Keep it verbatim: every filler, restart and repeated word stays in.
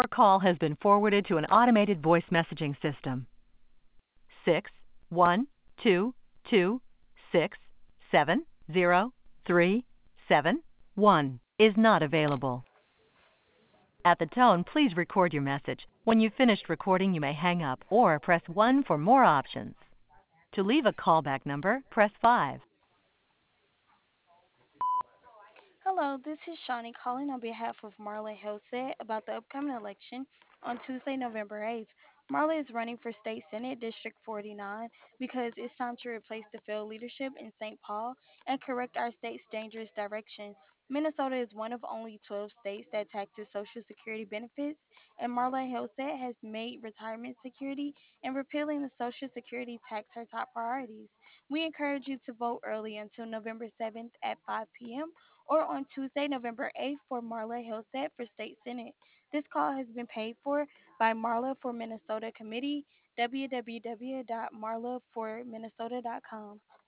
Your call has been forwarded to an automated voice messaging system. Six one two two six seven zero three seven one is not available. At the tone, please record your message. When you've finished recording, you may hang up or press one for more options. To leave a callback number, press five. Hello, this is Shawnee calling on behalf of Marla Hillset about the upcoming election on Tuesday, November eighth. Marla is running for State Senate District forty-nine because it's time to replace the failed leadership in Saint Paul and correct our state's dangerous direction. Minnesota is one of only twelve states that taxes Social Security benefits, and Marla Hillset has made retirement security and repealing the Social Security tax her top priorities. We encourage you to vote early until November seventh at five p m or on Tuesday, November eighth for Marla Hillset for State Senate. This call has been paid for by Marla for Minnesota Committee, w w w dot marla for minnesota dot com.